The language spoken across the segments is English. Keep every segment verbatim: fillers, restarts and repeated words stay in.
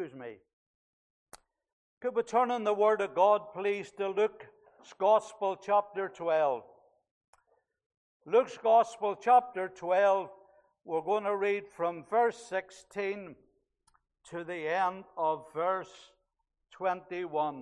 Excuse me. Could we turn in the Word of God, please, to Luke's Gospel, chapter twelve. Luke's Gospel, chapter twelve, we're going to read from verse sixteen to the end of verse twenty-one.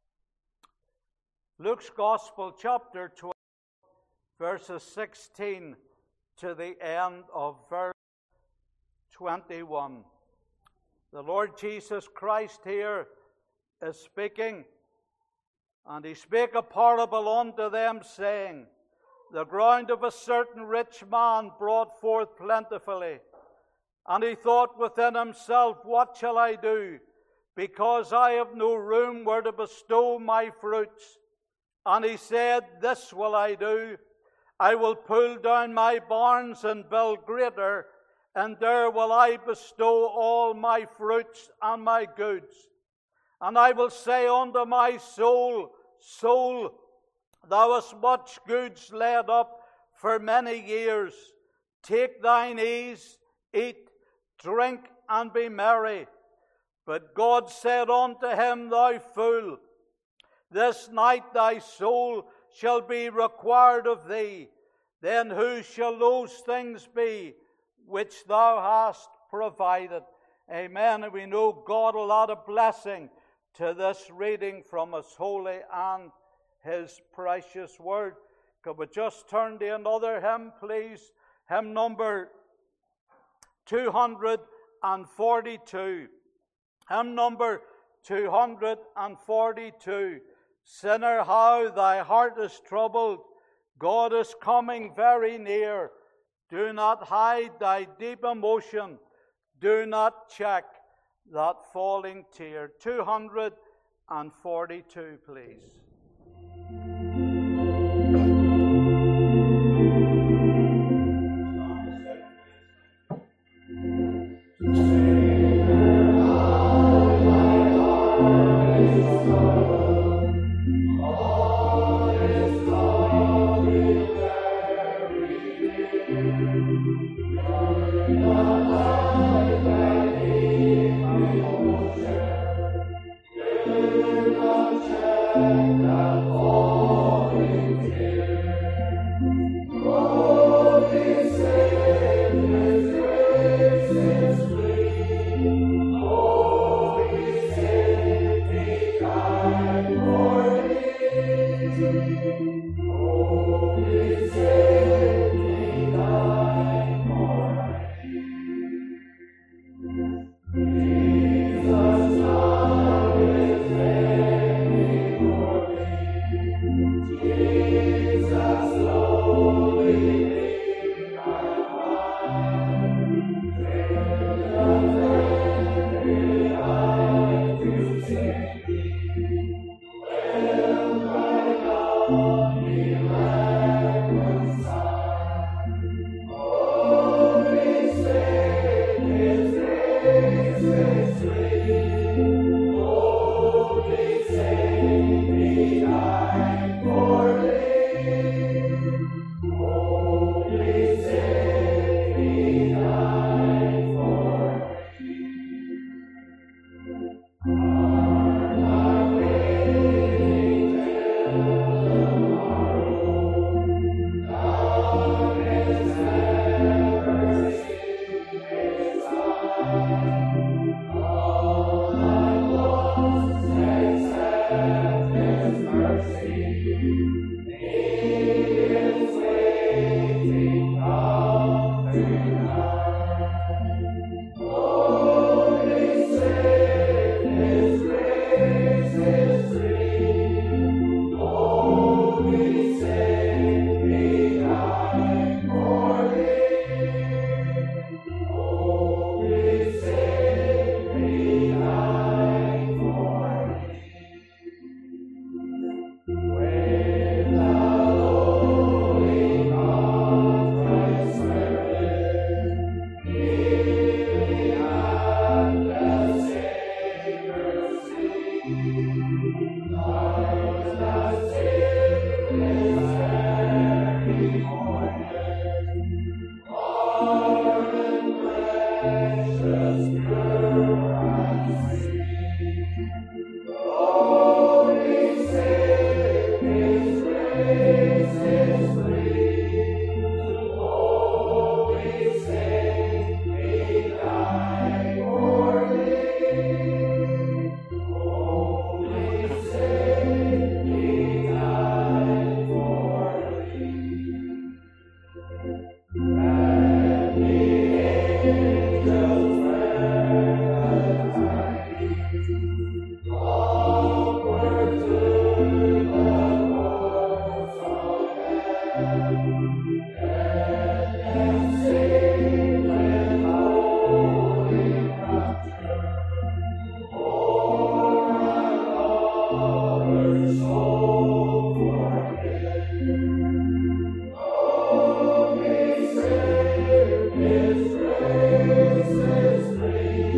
Luke's Gospel, chapter twelve, verses sixteen to the end of verse twenty-one. The Lord Jesus Christ here is speaking, and he spake a parable unto them, saying, The ground of a certain rich man brought forth plentifully. And he thought within himself, What shall I do? Because I have no room where to bestow my fruits. And he said, This will I do. I will pull down my barns and build greater, and there will I bestow all my fruits and my goods. And I will say unto my soul, Soul, thou hast much goods laid up for many years. Take thine ease, eat, drink, and be merry. But God said unto him, Thou fool, this night thy soul shall be required of thee. Then whose shall those things be which thou hast provided? Amen. And we know God will add a blessing to this reading from His holy and His precious Word. Could we just turn to another hymn, please? Hymn number two hundred forty-two. Hymn number two hundred forty-two. Sinner, how thy heart is troubled. God is coming very near. Do not hide thy deep emotion. Do not check that falling tear. two hundred forty-two, please. Thank you.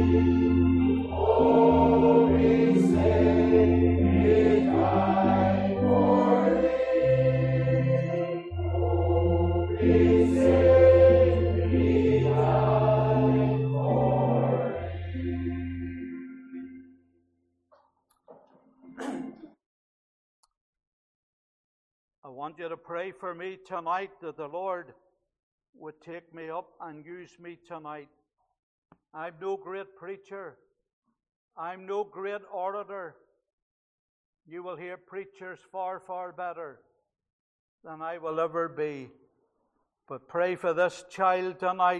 I want you to pray for me tonight that the Lord would take me up and use me tonight. I'm no great preacher. I'm no great orator. You will hear preachers far, far better than I will ever be. But pray for this child tonight,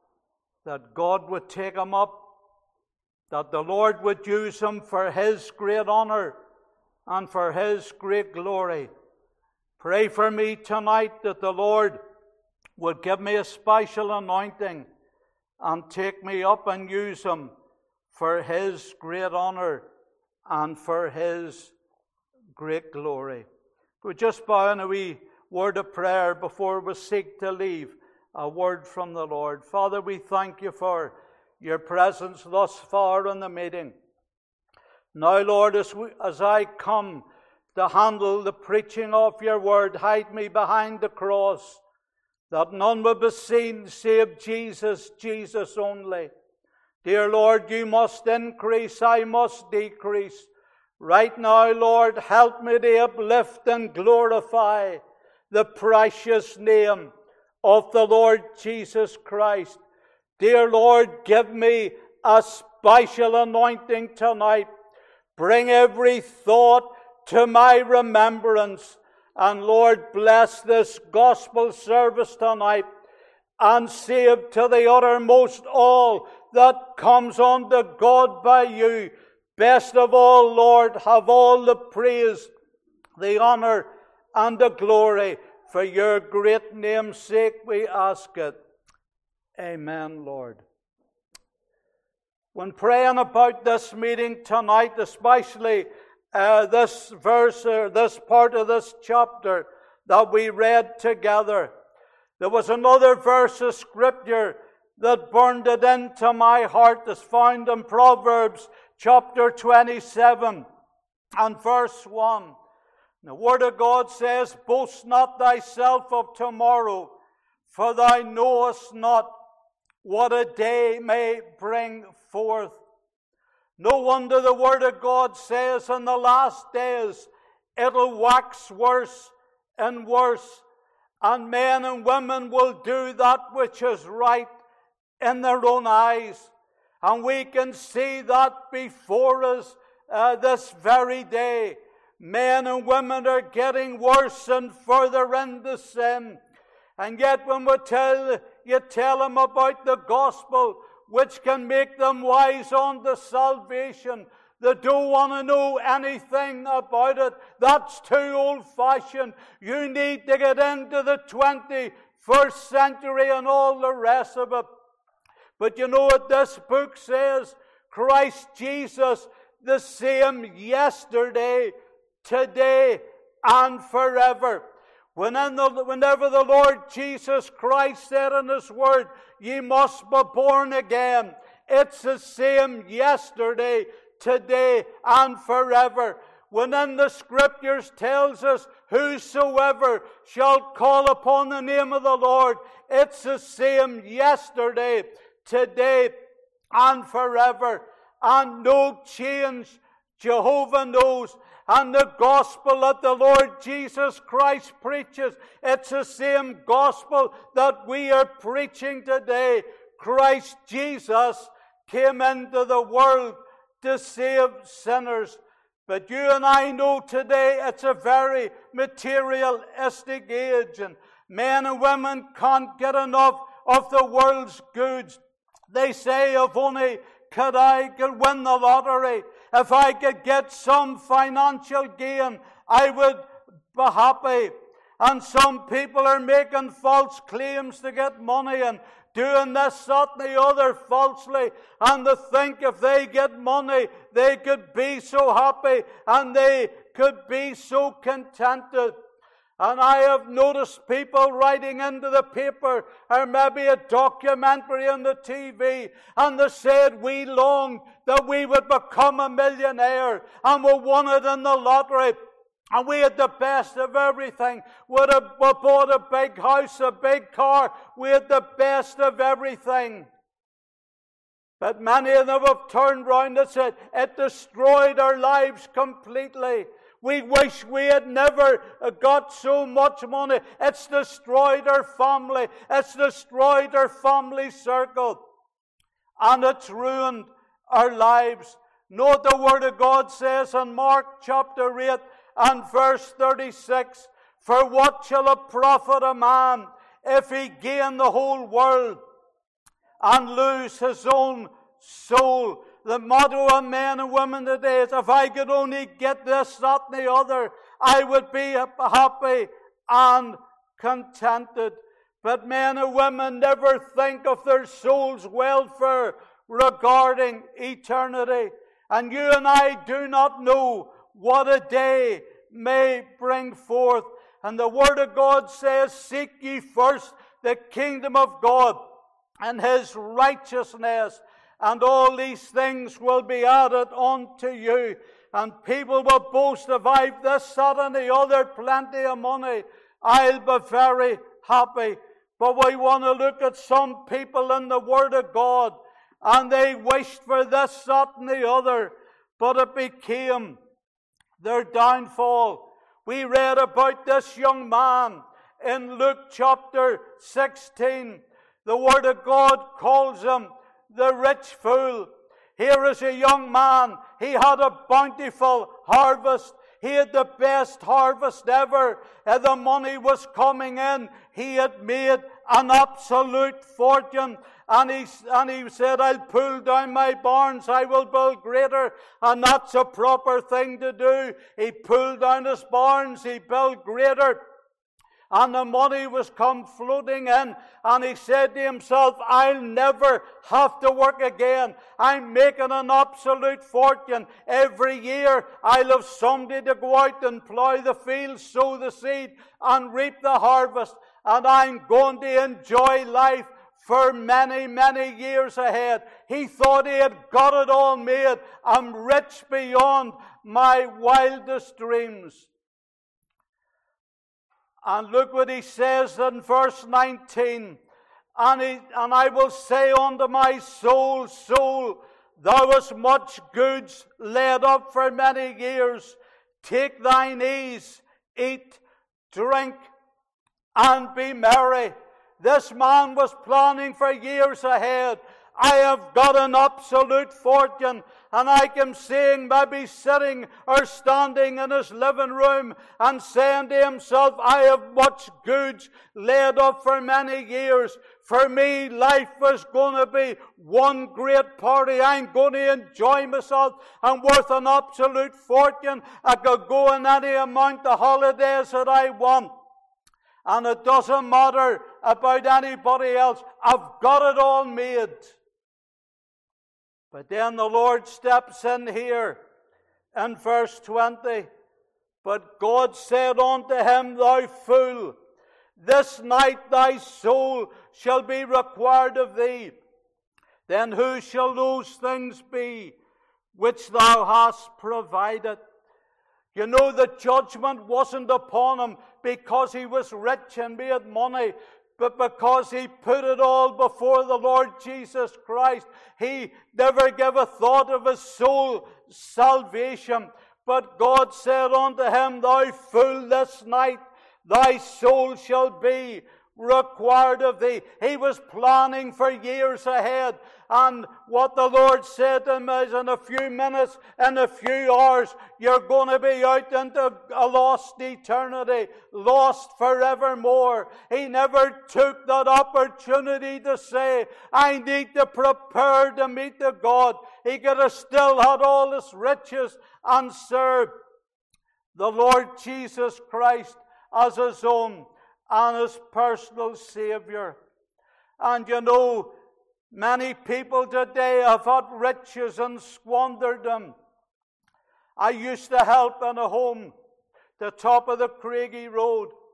that God would take him up, that the Lord would use him for His great honor and for His great glory. Pray for me tonight that the Lord would give me a special anointing and take me up and use him for His great honor and for His great glory. We'll just bow in a wee word of prayer before we seek to leave. A word from the Lord. Father, we thank You for Your presence thus far in the meeting. Now, Lord, as, we, as I come to handle the preaching of Your word, hide me behind the cross, that none will be seen save Jesus, Jesus only. Dear Lord, You must increase, I must decrease. Right now, Lord, help me to uplift and glorify the precious name of the Lord Jesus Christ. Dear Lord, give me a special anointing tonight. Bring every thought to my remembrance. And Lord, bless this gospel service tonight and save to the uttermost all that comes unto God by You. Best of all, Lord, have all the praise, the honor, and the glory. For Your great name's sake we ask it. Amen, Lord. When praying about this meeting tonight, especially uh, this verse, or this part of this chapter that we read together, there was another verse of Scripture that burned it into my heart, as found in Proverbs chapter twenty-seven and verse one. The Word of God says, "Boast not thyself of tomorrow, for thou knowest not what a day may bring forth." No wonder the Word of God says in the last days it'll wax worse and worse, and men and women will do that which is right in their own eyes. And we can see that before us uh, this very day. Men and women are getting worse and further into sin. And yet when we tell, you tell them about the gospel, which can make them wise unto salvation, they don't want to know anything about it. That's too old-fashioned. You need to get into the twenty-first century and all the rest of it. But you know what this book says? Christ Jesus, the same yesterday, today, and forever. When in the, whenever the Lord Jesus Christ said in His Word, "Ye must be born again," it's the same yesterday, today, and forever. When in the Scriptures tells us, "Whosoever shall call upon the name of the Lord," it's the same yesterday, today, and forever. And no change. Jehovah knows. And the gospel that the Lord Jesus Christ preaches, it's the same gospel that we are preaching today. Christ Jesus came into the world to save sinners. But you and I know today it's a very materialistic age, and men and women can't get enough of the world's goods. They say, if only could I could win the lottery, if I could get some financial gain, I would be happy. And some people are making false claims to get money and doing this, that, and the other falsely. And they think if they get money, they could be so happy and they could be so contented. And I have noticed people writing into the paper or maybe a documentary on the T V, and they said we longed that we would become a millionaire and we won it in the lottery. And we had the best of everything. We, had a, we bought a big house, a big car. We had the best of everything. But many of them have turned round and said, it destroyed our lives completely. We wish we had never got so much money. It's destroyed our family. It's destroyed our family circle. And it's ruined our lives. Note the Word of God says in Mark chapter eight and verse thirty-six, for what shall it profit a man if he gain the whole world and lose his own soul? The motto of men and women today is, if I could only get this, that, and the other, I would be happy and contented. But men and women never think of their soul's welfare regarding eternity. And you and I do not know what a day may bring forth. And the Word of God says, seek ye first the kingdom of God and His righteousness, and all these things will be added unto you. And people will boast, if I've this, that, and the other, plenty of money, I'll be very happy. But we want to look at some people in the Word of God, and they wished for this, that, and the other, but it became their downfall. We read about this young man in Luke chapter sixteen. The Word of God calls him the rich fool. Here is a young man. He had a bountiful harvest. He had the best harvest ever. And the money was coming in. He had made an absolute fortune. And he, and he said, I'll pull down my barns, I will build greater. And that's a proper thing to do. He pulled down his barns, he built greater. And the money was come floating in. And he said to himself, I'll never have to work again. I'm making an absolute fortune. Every year I'll have somebody to go out and plough the fields, sow the seed, and reap the harvest. And I'm going to enjoy life for many, many years ahead. He thought he had got it all made. I'm rich beyond my wildest dreams. And look what he says in verse nineteen. And, he, and I will say unto my soul, soul, thou hast much goods laid up for many years. Take thine ease, eat, drink, and be merry. This man was planning for years ahead. I have got an absolute fortune, and I can see him maybe sitting or standing in his living room and saying to himself, I have much goods laid up for many years. For me, life is going to be one great party. I'm going to enjoy myself. I'm worth an absolute fortune. I could go on any amount of holidays that I want. And it doesn't matter about anybody else. I've got it all made. But then the Lord steps in here in verse twenty. But God said unto him, thou fool, this night thy soul shall be required of thee. Then who shall those things be which thou hast provided? You know, the judgment wasn't upon him because he was rich and made money, but because he put it all before the Lord Jesus Christ. He never gave a thought of his soul salvation. But God said unto him, thou fool, this night thy soul shall be required of thee. He was planning for years ahead. And what the Lord said to him is, in a few minutes, in a few hours, you're going to be out into a lost eternity, lost forevermore. He never took that opportunity to say, I need to prepare to meet the God. He could have still had all his riches and served the Lord Jesus Christ as his own and his personal Savior. And you know, many people today have had riches and squandered them. I used to help in a home, the top of the Craigie Road.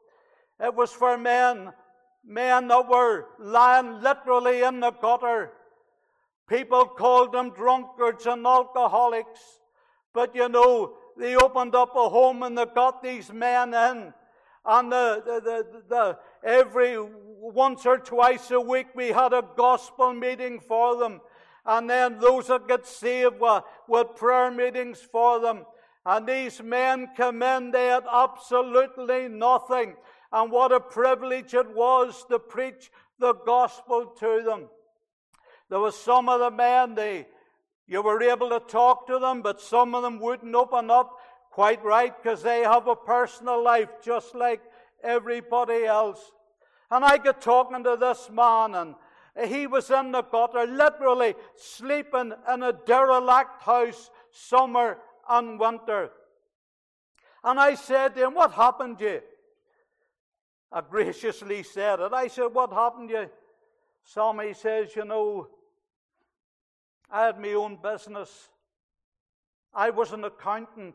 It was for men, men that were lying literally in the gutter. People called them drunkards and alcoholics. But you know, they opened up a home and they got these men in. And the, the, the, the, every once or twice a week we had a gospel meeting for them. And then those that get saved were, were prayer meetings for them. And these men came in, they had absolutely nothing. And what a privilege it was to preach the gospel to them. There was some of the men, they, you were able to talk to them, but some of them wouldn't open up quite right because they have a personal life just like everybody else. And I got talking to this man, and he was in the gutter, literally sleeping in a derelict house summer and winter. And I said to him, "What happened to you?" I graciously said it. I said, "What happened to you?" Sammy says, "You know, I had my own business. I was an accountant.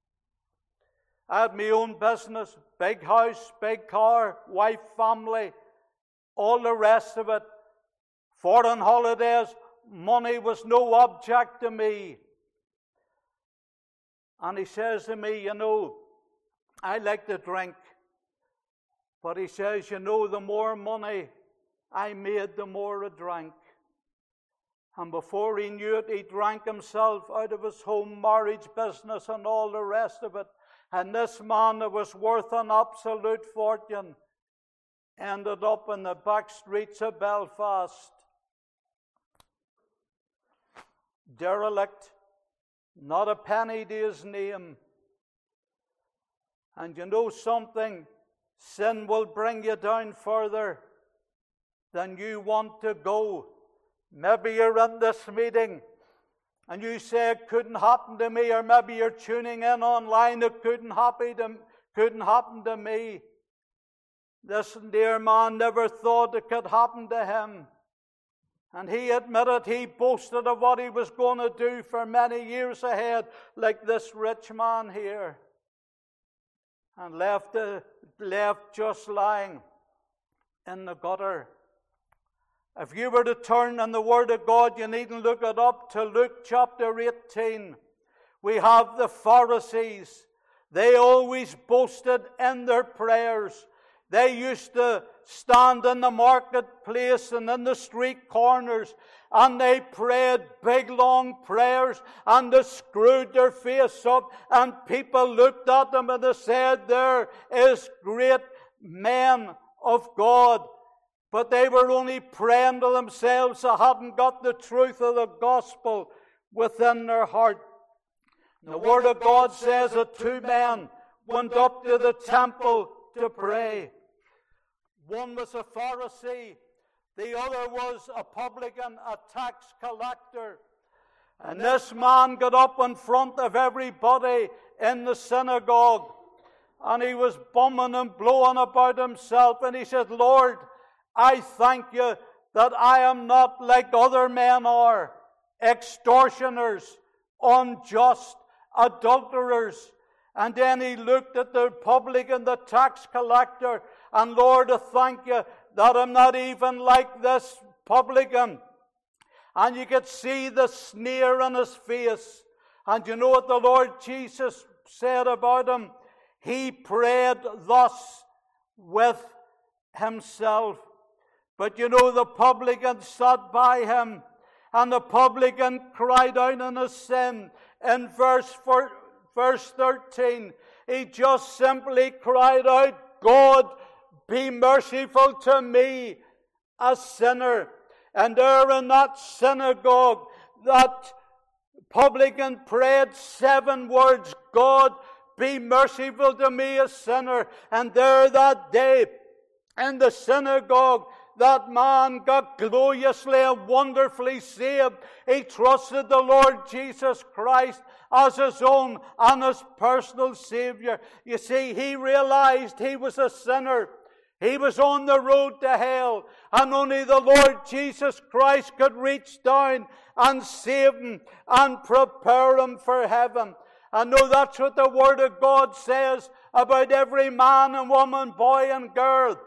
I had my own business, big house, big car, wife, family, all the rest of it. Foreign holidays, money was no object to me." And he says to me, "You know, I like to drink." But he says, "You know, the more money I made, the more I drank." And before he knew it, he drank himself out of his home, marriage, business, and all the rest of it. And this man that was worth an absolute fortune ended up in the back streets of Belfast. Derelict, not a penny to his name. And you know something? Sin will bring you down further than you want to go. Maybe you're in this meeting and you say it couldn't happen to me, or maybe you're tuning in online, it couldn't happen to, couldn't happen to me. This dear man never thought it could happen to him. And he admitted, he boasted of what he was going to do for many years ahead, like this rich man here. And left, uh, left just lying in the gutter. If you were to turn in the Word of God, you needn't look it up, to Luke chapter eighteen. We have the Pharisees. They always boasted in their prayers. They used to stand in the marketplace and in the street corners, and they prayed big long prayers, and they screwed their face up, and people looked at them and they said, "There is great men of God." But they were only praying to themselves. They hadn't got the truth of the gospel within their heart. The Word of God says that two men went up to the temple to pray. One was a Pharisee. The other was a publican, a tax collector. And this man got up in front of everybody in the synagogue. And he was bumming and blowing about himself. And he said, "Lord, I thank you that I am not like other men are, extortioners, unjust, adulterers." And then he looked at the publican, the tax collector, and "Lord, I thank you that I'm not even like this publican." And you could see the sneer on his face. And you know what the Lord Jesus said about him? He prayed thus with himself. But you know, the publican sat by him, and the publican cried out in his sin. In verse, four, verse thirteen, he just simply cried out, "God, be merciful to me, a sinner." And there in that synagogue, that publican prayed seven words, "God, be merciful to me, a sinner." And there that day in the synagogue, that man got gloriously and wonderfully saved. He trusted the Lord Jesus Christ as his own and his personal Savior. You see, he realized he was a sinner. He was on the road to hell, and only the Lord Jesus Christ could reach down and save him and prepare him for heaven. I know that's what the Word of God says about every man and woman, boy and girl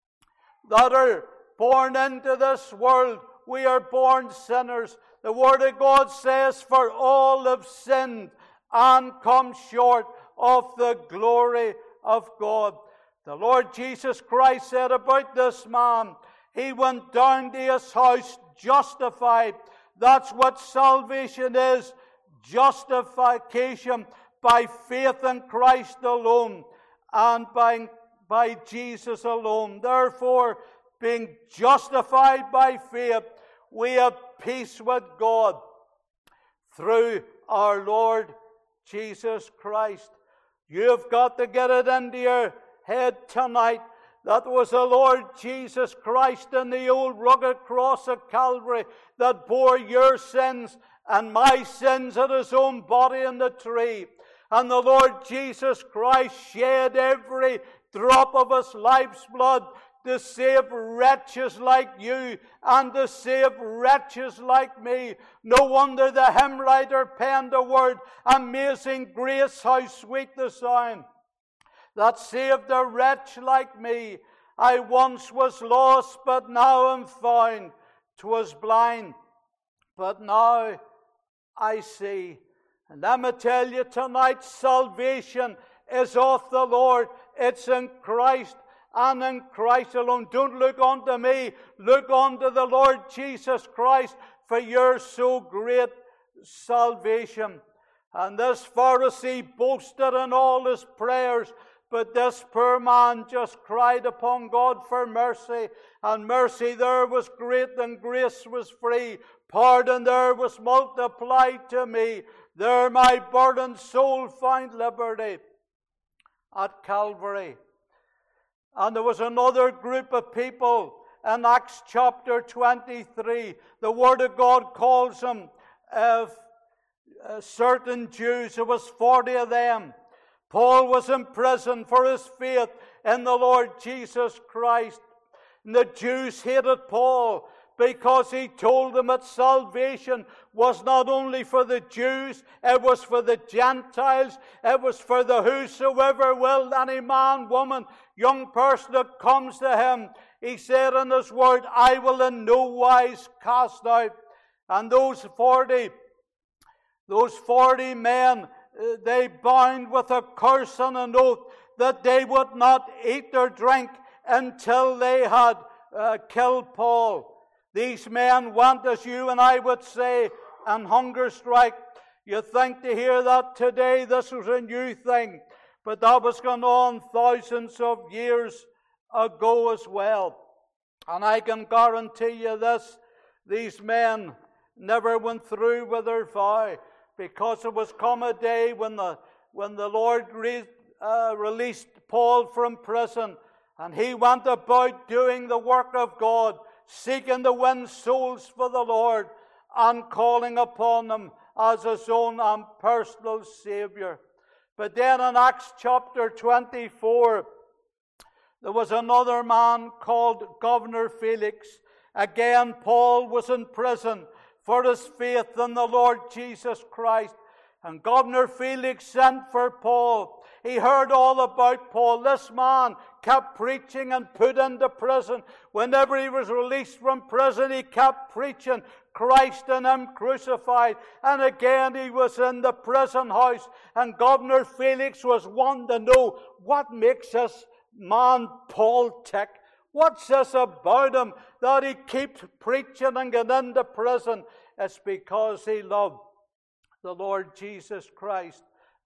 that are born into this world. We are born sinners. The Word of God says, for all have sinned and come short of the glory of God. The Lord Jesus Christ said about this man, he went down to his house justified. That's what salvation is. Justification by faith in Christ alone and by, by Jesus alone. Therefore, being justified by faith, we have peace with God through our Lord Jesus Christ. You've got to get it into your head tonight. That was the Lord Jesus Christ in the old rugged cross of Calvary that bore your sins and my sins at his own body in the tree. And the Lord Jesus Christ shed every drop of his life's blood to save wretches like you and to save wretches like me. No wonder the hymn writer penned the word, amazing grace, how sweet the sound that saved a wretch like me. I once was lost, but now am found. 'Twas blind, but now I see. And let me tell you tonight, salvation is of the Lord. It's in Christ and in Christ alone. Don't look unto me. Look unto the Lord Jesus Christ for your so great salvation. And this Pharisee boasted in all his prayers, but this poor man just cried upon God for mercy. And mercy there was great and grace was free. Pardon there was multiplied to me. There my burdened soul found liberty at Calvary. And there was another group of people in Acts chapter twenty-three. The Word of God calls them uh, uh, certain Jews. There was forty of them. Paul was in prison for his faith in the Lord Jesus Christ. And the Jews hated Paul because he told them that salvation was not only for the Jews, it was for the Gentiles, it was for the whosoever will, any man, woman, young person that comes to him. He said in his word, I will in no wise cast out. And those forty, those forty men, uh, they bound with a curse and an oath that they would not eat or drink until they had uh, killed Paul. These men went, as you and I would say, on hunger strike. You think to hear that today, this was a new thing. But that was going on thousands of years ago as well. And I can guarantee you this, these men never went through with their vow, because it was come a day when the, when the Lord re, uh, released Paul from prison, and he went about doing the work of God, seeking to win souls for the Lord and calling upon them as his own and personal Savior. But then in Acts chapter twenty-four, there was another man called Governor Felix. Again, Paul was in prison for his faith in the Lord Jesus Christ. And Governor Felix sent for Paul. He heard all about Paul. This man kept preaching and put into prison. Whenever he was released from prison, he kept preaching Christ and him crucified. And again, he was in the prison house. And Governor Felix was wanting to know, what makes this man Paul tick? What's this about him that he keeps preaching and getting into prison? It's because he loved the Lord Jesus Christ.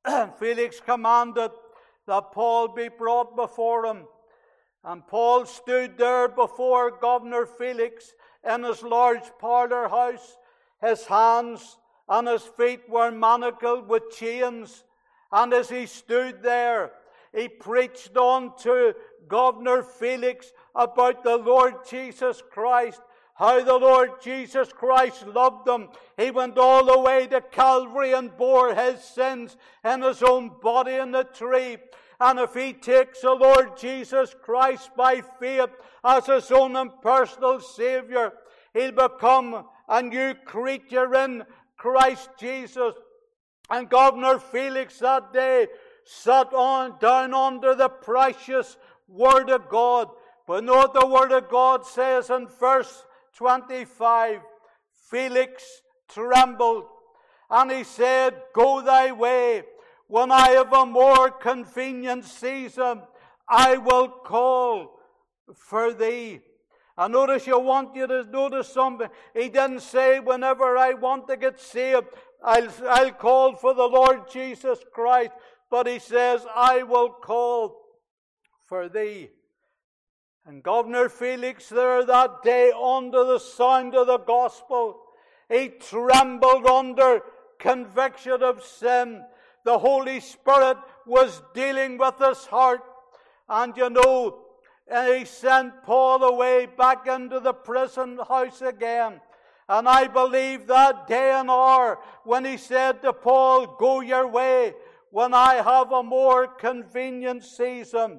Felix commanded that Paul be brought before him. And Paul stood there before Governor Felix in his large parlor house. His hands and his feet were manacled with chains. And as he stood there, he preached on to Governor Felix about the Lord Jesus Christ, how the Lord Jesus Christ loved them. He went all the way to Calvary and bore his sins in his own body in the tree. And if he takes the Lord Jesus Christ by faith as his own and personal Savior, he'll become a new creature in Christ Jesus. And Governor Felix that day sat on down under the precious Word of God. But know what the Word of God says in verse twenty-five. Felix trembled, and he said, Go thy way. When I have a more convenient season, I will call for thee. I notice you want you to notice something. He didn't say, whenever I want to get saved, I'll, I'll call for the Lord Jesus Christ. But he says, I will call for thee. And Governor Felix there that day, under the sound of the gospel, he trembled under conviction of sin. The Holy Spirit was dealing with his heart. And you know, and he sent Paul away back into the prison house again. And I believe that day and hour when he said to Paul, Go your way, when I have a more convenient season,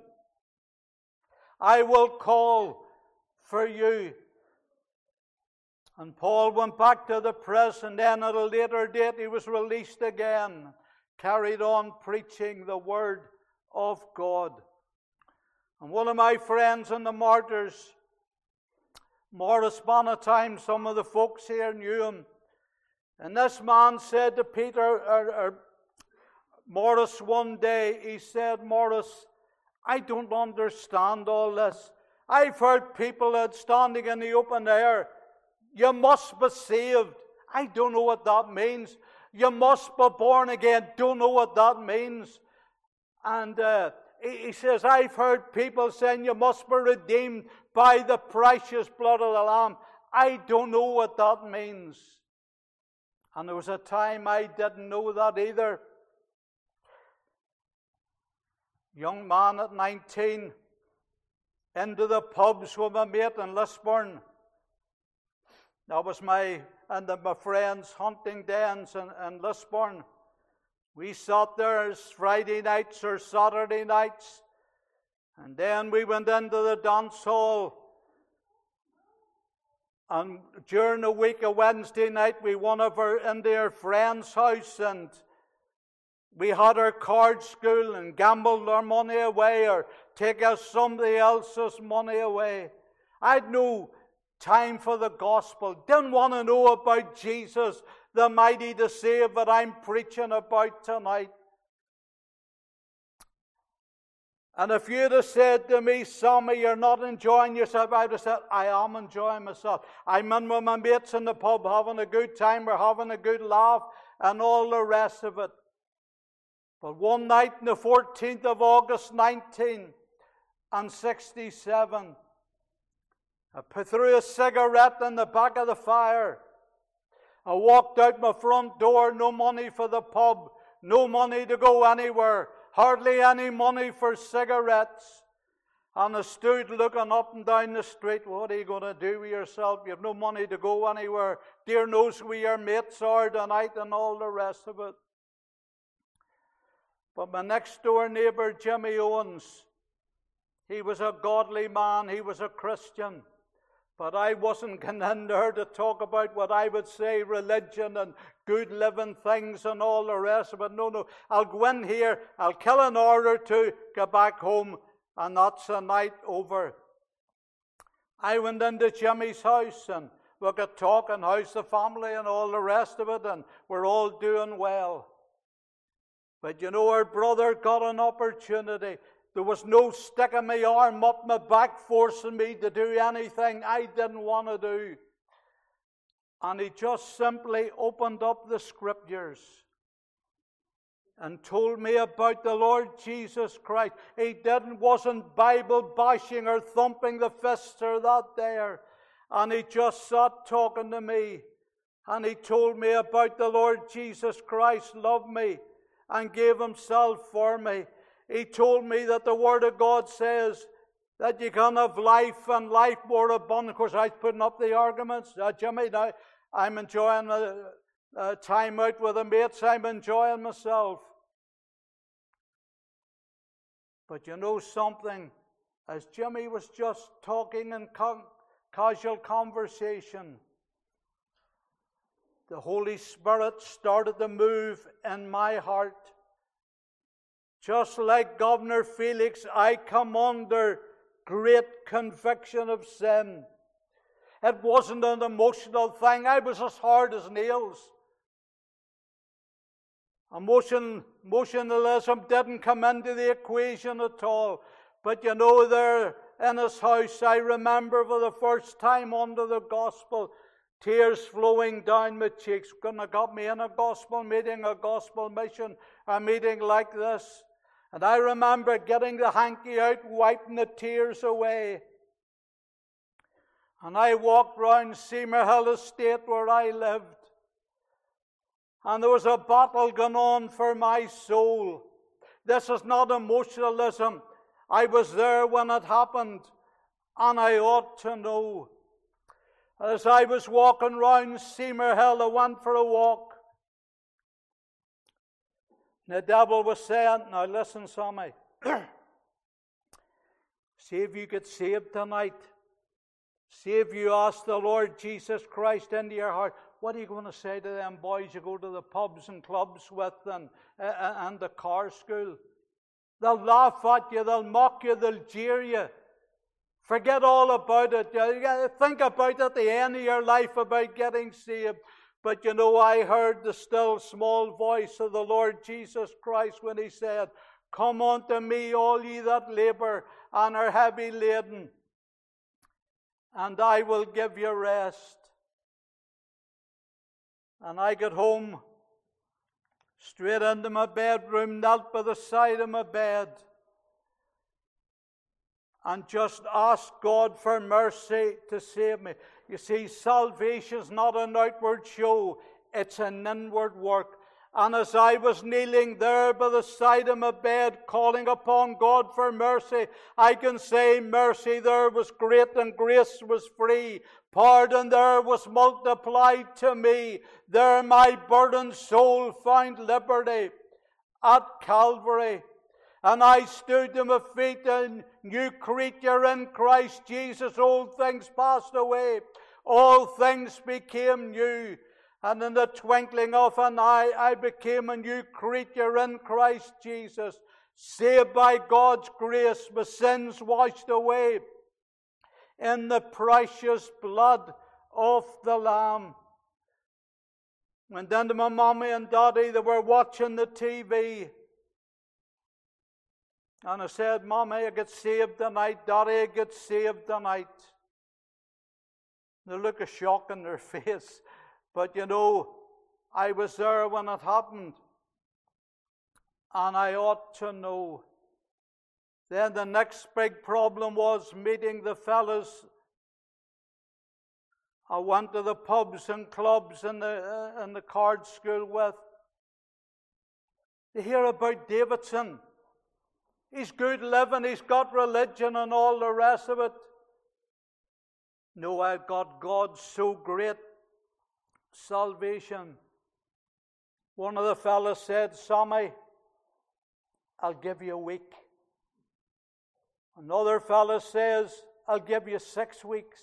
I will call for you. And Paul went back to the prison. Then at a later date he was released again, carried on preaching the Word of God. And one of my friends in the Martyrs, Morris Bonatime, some of the folks here knew him. And this man said to Peter, or, or Morris one day, he said, Morris, I don't understand all this. I've heard people that standing in the open air, you must be saved. I don't know what that means. You must be born again. Don't know what that means. And uh, he, he says, I've heard people saying you must be redeemed by the precious blood of the Lamb. I don't know what that means. And there was a time I didn't know that either. Young man at nineteen, into the pubs with my mate in Lisburn. That was my and my friends' hunting dens in, in Lisburn. We sat there as Friday nights or Saturday nights. And then we went into the dance hall. And during the week of Wednesday night, we went over into our friend's house, and we had our card school and gambled our money away or take us somebody else's money away. I had no time for the gospel. Didn't want to know about Jesus, the mighty to save, that I'm preaching about tonight. And if you'd have said to me, Sammy, you're not enjoying yourself, I'd have said, I am enjoying myself. I'm in with my mates in the pub having a good time, we're having a good laugh, and all the rest of it. But one night on the fourteenth of August, nineteen sixty-seven, I put through a cigarette in the back of the fire. I walked out my front door, no money for the pub, no money to go anywhere, hardly any money for cigarettes. And I stood looking up and down the street. What are you going to do with yourself? You have no money to go anywhere. Dear knows where your mates are tonight and all the rest of it. But my next door neighbour, Jimmy Owens, he was a godly man, he was a Christian. But I wasn't going in there to talk about what I would say, religion and good living things and all the rest of it. No, no, I'll go in here, I'll kill an hour or two, get back home, and that's the night over. I went into Jimmy's house, and we got talking, how's the family and all the rest of it, and we're all doing well. But you know, our brother got an opportunity. There was no sticking my arm up my back forcing me to do anything I didn't want to do. And he just simply opened up the Scriptures and told me about the Lord Jesus Christ. He didn't, wasn't Bible bashing or thumping the fists or that there. And he just sat talking to me. And he told me about the Lord Jesus Christ loved me and gave himself for me. He told me that the Word of God says that you can have life and life more abundant. Of course, I was putting up the arguments. Uh, Jimmy, now I'm enjoying the uh, time out with the mates. I'm enjoying myself. But you know something? As Jimmy was just talking in con- casual conversation, the Holy Spirit started to move in my heart. Just like Governor Felix, I come under great conviction of sin. It wasn't an emotional thing. I was as hard as nails. Emotion, emotionalism didn't come into the equation at all. But you know, there in his house, I remember for the first time under the gospel, tears flowing down my cheeks. Couldn't have got me in a gospel meeting, a gospel mission, a meeting like this. And I remember getting the hanky out, wiping the tears away. And I walked round Seymour Hill Estate where I lived. And there was a battle going on for my soul. This is not emotionalism. I was there when it happened, and I ought to know. As I was walking round Seymour Hill, I went for a walk. The devil was saying, now listen, Sammy, see if you get saved tonight. See if you ask the Lord Jesus Christ into your heart. What are you going to say to them boys you go to the pubs and clubs with and, uh, and the car school? They'll laugh at you, they'll mock you, they'll jeer you. Forget all about it. Think about at the end of your life about getting saved. But you know, I heard the still small voice of the Lord Jesus Christ when he said, come unto me, all ye that labor and are heavy laden, and I will give you rest. And I got home, straight into my bedroom, knelt by the side of my bed, and just asked God for mercy to save me. You see, salvation is not an outward show, it's an inward work. And as I was kneeling there by the side of my bed, calling upon God for mercy, I can say mercy there was great and grace was free. Pardon there was multiplied to me. There my burdened soul found liberty at Calvary. And I stood to my feet, a new creature in Christ Jesus. Old things passed away. All things became new. And in the twinkling of an eye, I became a new creature in Christ Jesus. Saved by God's grace, my sins washed away in the precious blood of the Lamb. Went down to my mommy and daddy, they were watching the T V. And I said, Mommy, I get saved tonight. Daddy, I get saved tonight. The look of shock in their face. But you know, I was there when it happened. And I ought to know. Then the next big problem was meeting the fellas. I went to the pubs and clubs and the, uh, and the card school with. They hear about Davidson. He's good living, he's got religion and all the rest of it. No, I've got God so great. Salvation. One of the fellas said, Sammy, I'll give you a week. Another fella says, I'll give you six weeks.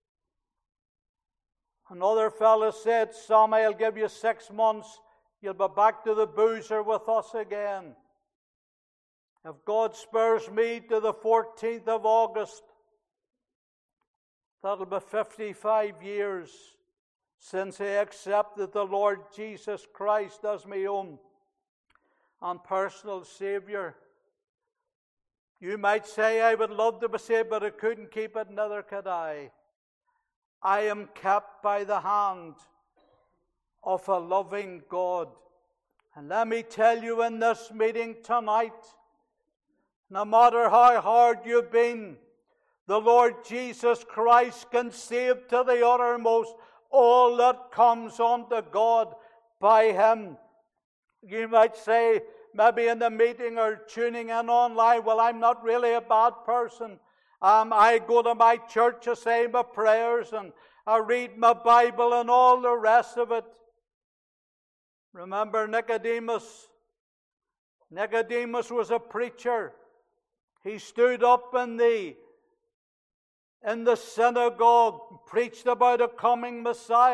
Another fella said, Sammy, I'll give you six months. You'll be back to the boozer with us again. If God spares me to the fourteenth of August, that'll be fifty-five years since I accepted the Lord Jesus Christ as my own and personal Savior. You might say, I would love to be saved, but I couldn't keep it, neither could I. I am kept by the hand of a loving God. And let me tell you in this meeting tonight, no matter how hard you've been, the Lord Jesus Christ can save to the uttermost all that comes unto God by Him. You might say, maybe in the meeting or tuning in online, well, I'm not really a bad person. Um, I go to my church, I say my prayers, and I read my Bible and all the rest of it. Remember Nicodemus? Nicodemus was a preacher. He stood up in the, in the synagogue, preached about a coming Messiah.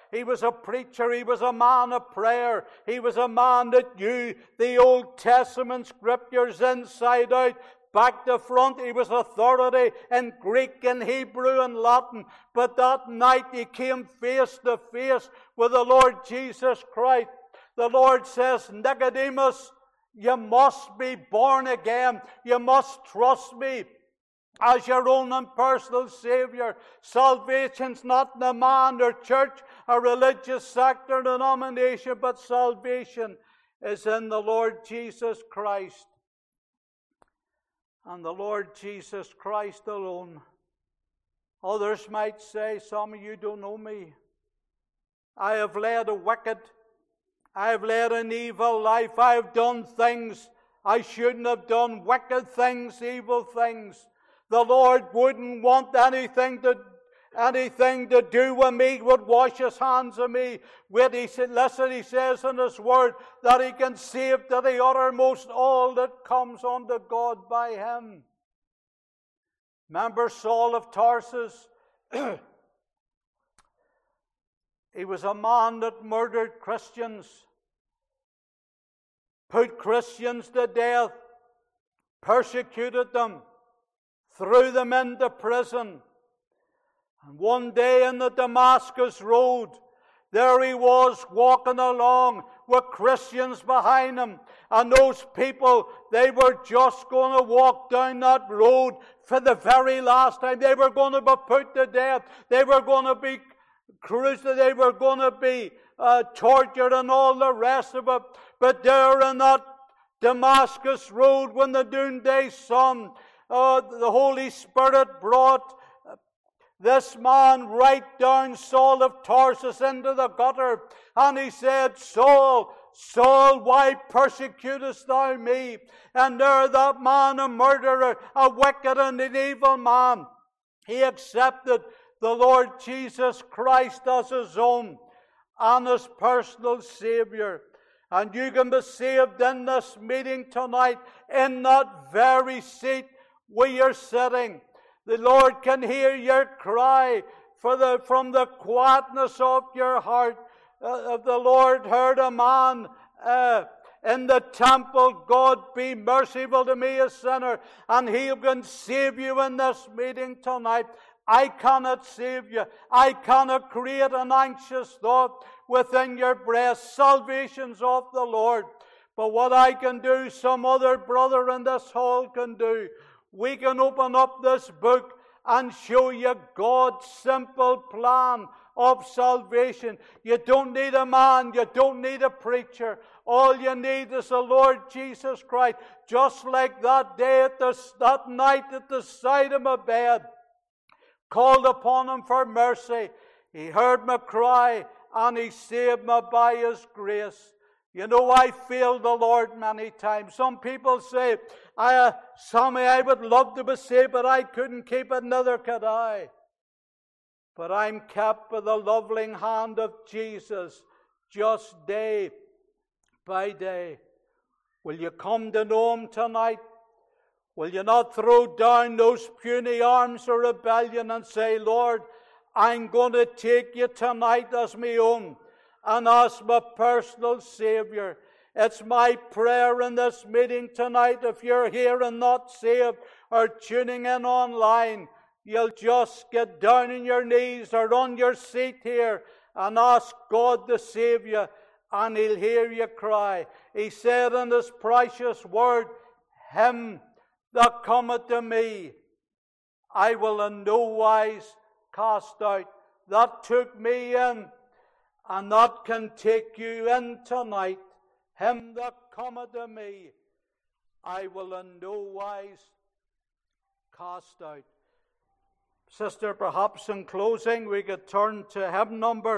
He was a preacher. He was a man of prayer. He was a man that knew the Old Testament scriptures inside out, back to front. He was authority in Greek and Hebrew and Latin. But that night he came face to face with the Lord Jesus Christ. The Lord says, Nicodemus, you must be born again. You must trust me as your own and personal Savior. Salvation's not in a man or church, a religious sect or denomination, but salvation is in the Lord Jesus Christ. And the Lord Jesus Christ alone. Others might say, some of you don't know me. I have led a wicked, I have led an evil life. I have done things I shouldn't have done, wicked things, evil things. The Lord wouldn't want anything to anything to do with me, would wash his hands of me. Wait, he said, listen, he says in his word that he can save to the uttermost all that comes unto God by him. Remember Saul of Tarsus? He was a man that murdered Christians, put Christians to death, persecuted them, threw them into prison. And one day in the Damascus road, there he was walking along with Christians behind him. And those people, they were just going to walk down that road for the very last time. They were going to be put to death. They were going to be crucified. They were going to be uh, tortured and all the rest of it. But there in that Damascus road, when the noonday sun, uh, the Holy Spirit brought this man right down Saul of Tarsus into the gutter. And he said, Saul, Saul, why persecutest thou me? And there that man, a murderer, a wicked and an evil man, he accepted the Lord Jesus Christ as his own and his personal Savior. And you can be saved in this meeting tonight, in that very seat where you're sitting. The Lord can hear your cry for the, from the quietness of your heart. Uh, the Lord heard a man uh, in the temple, God be merciful to me, a sinner, and he can save you in this meeting tonight. I cannot save you. I cannot create an anxious thought within your breast. Salvation's of the Lord. But what I can do, some other brother in this hall can do. We can open up this book and show you God's simple plan of salvation. You don't need a man. You don't need a preacher. All you need is the Lord Jesus Christ. Just like that day, at the, that night at the side of my bed, called upon him for mercy. He heard my cry and he saved me by his grace. You know, I failed the Lord many times. Some people say, I, uh, Sammy, I would love to be saved, but I couldn't keep it, neither could I. But I'm kept by the loving hand of Jesus just day by day. Will you come to know him tonight? Will you not throw down those puny arms of rebellion and say, Lord, I'm going to take you tonight as my own and as my personal Savior. It's my prayer in this meeting tonight, if you're here and not saved or tuning in online, you'll just get down on your knees or on your seat here and ask God to save you, and he'll hear you cry. He said in his precious word, him that cometh to me, I will in no wise cast out. That took me in, and that can take you in tonight. Him that cometh to me, I will in no wise cast out. Sister, perhaps in closing we could turn to hymn number